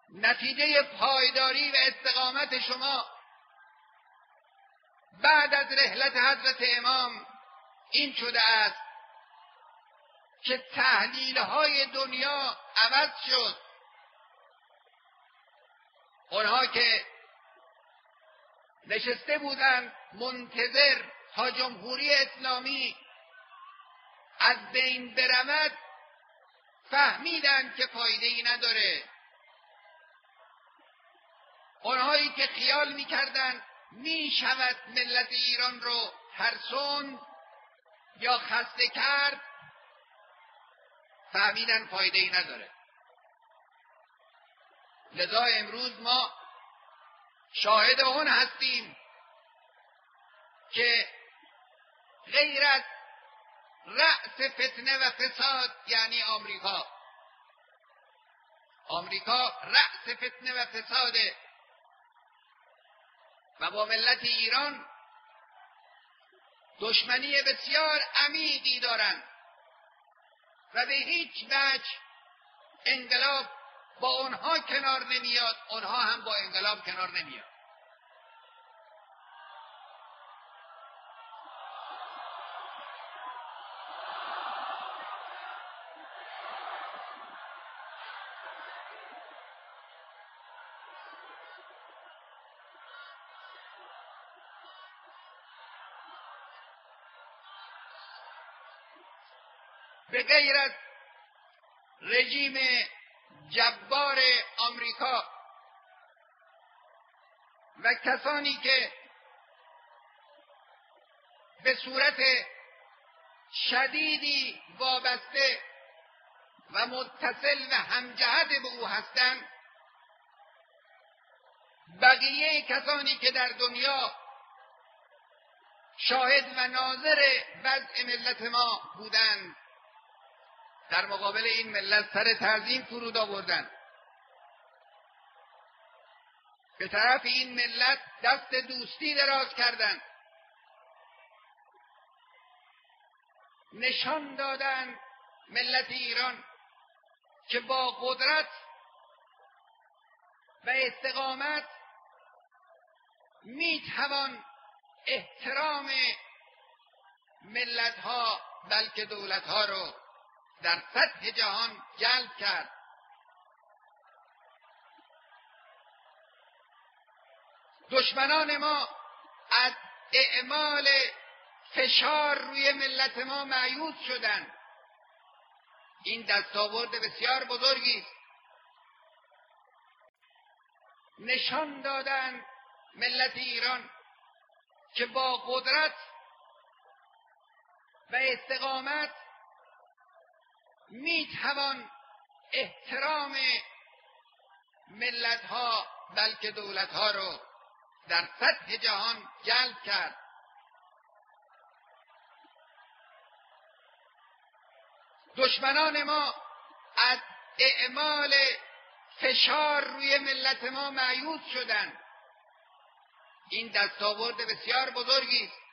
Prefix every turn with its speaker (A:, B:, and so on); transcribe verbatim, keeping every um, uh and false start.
A: نتیجه پایداری و استقامت شما بعد از رحلت حضرت امام این شده است که تحلیل‌های دنیا عوض شد. اونها که نشسته بودند منتظر تا جمهوری اسلامی از بین برود، فهمیدند که فایده‌ای نداره. اونهایی که خیال می‌کردند می‌شود ملت ایران رو ترسوند یا خسته کرد، فهمیدن فایده‌ای نداره. لذا امروز ما شاهد اون هستیم که غیر از رأس فتنه و فساد یعنی آمریکا آمریکا رأس فتنه و فساده و با ملت ایران دشمنی بسیار عمیقی دارند و به هیچ وجه انقلاب با اونها کنار نمیاد، اونها هم با انقلاب کنار نمیاد. به غیر از رژیم جبار آمریکا و کسانی که به صورت شدیدی وابسته و متصل و همجهت به او هستند، بقیه کسانی که در دنیا شاهد و ناظر وضع ملت ما بودند، در مقابل این ملت سر تعظیم فرود آوردند. به طرف این ملت دست دوستی دراز کردند، نشان دادند ملت ایران که با قدرت و استقامت میتوان احترام ملت‌ها بلکه دولت‌ها رو در سطح جهان جلب کرد. دشمنان ما از اعمال فشار روی ملت ما مایوس شدند. این دستاورد بسیار بزرگی است. نشان دادن ملت ایران که با قدرت و استقامت میتوان احترام ملت‌ها بلکه دولت‌ها رو در سطح جهان جلب کرد. دشمنان ما از اعمال فشار روی ملت ما مایوس شدند. این دستاورد بسیار بزرگی است.